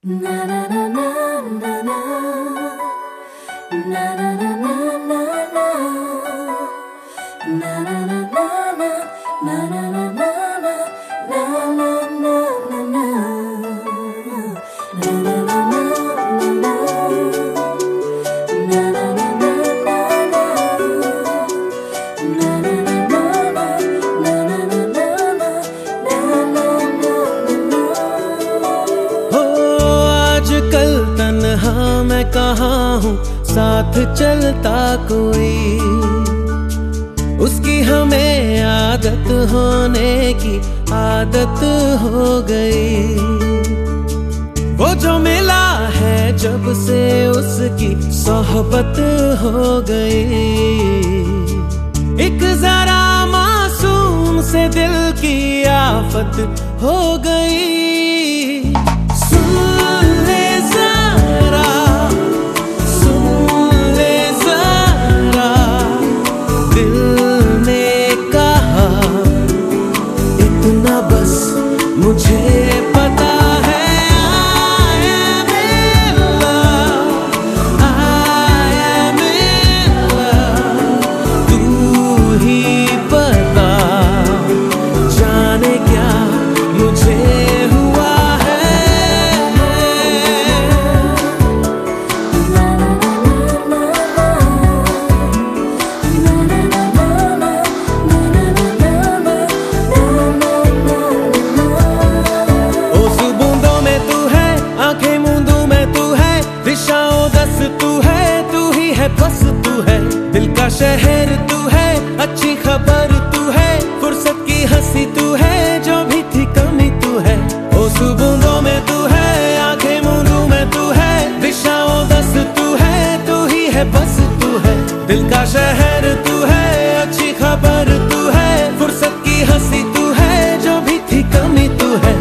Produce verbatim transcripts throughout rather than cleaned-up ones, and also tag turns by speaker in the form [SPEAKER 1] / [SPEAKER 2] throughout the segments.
[SPEAKER 1] मैं कहाँ हूँ साथ चलता कोई, उसकी हमें आदत होने की आदत हो गई। वो जो मिला है जब से उसकी सोहबत हो गई। एक जरा मासूम से दिल की आफत हो गई। मुझे पता है I am in love, I am in love। तू ही बता जाने क्या मुझे हुआ है। बस तू है दिल का शहर, तू है अच्छी खबर, तू है फुर्सत की हंसी, तू है जो भी थी कमी, तू है ओ सुबूंदों में, तू है आंखें मूंदों में, तू है दिशाओं दस, तू है तू ही है बस तू है दिल का शहर, तू है अच्छी खबर, तू है फुर्सत की हंसी, तू है जो भी थी कमी, तू है।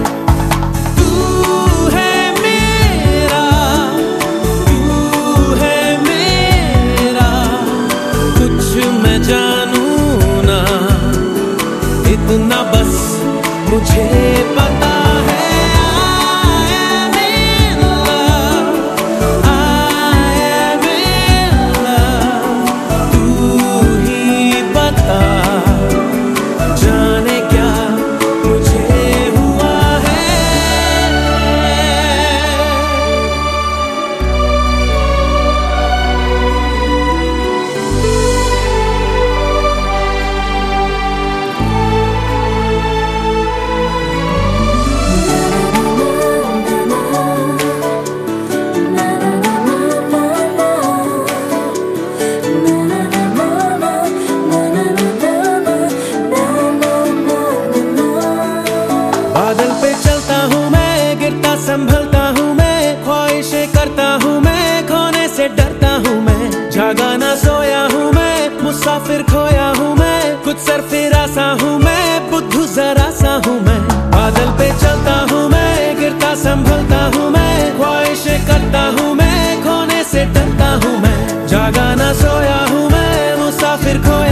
[SPEAKER 1] इतना बस मुझे पता है I am in love, I am in love। तू ही बता जाने क्या मुझे हुआ है। बादल पे चलता हूँ मैं, गिरता संभलता हूँ मैं, ख्वाहिशें करता हूँ मैं, खोने से डरता हूँ मैं, जागा ना सोया हूँ मैं, मुसाफिर खोया हूँ मैं, कुछ सरफिरा सा हूँ मैं, बुद्धू जरा सा हूँ मैं। बादल पे चलता हूँ मैं, गिरता संभलता हूँ मैं, ख्वाहिशें करता हूँ मैं, खोने से डरता हूँ मैं, जागा ना सोया हूँ मैं, मुसाफिर खोया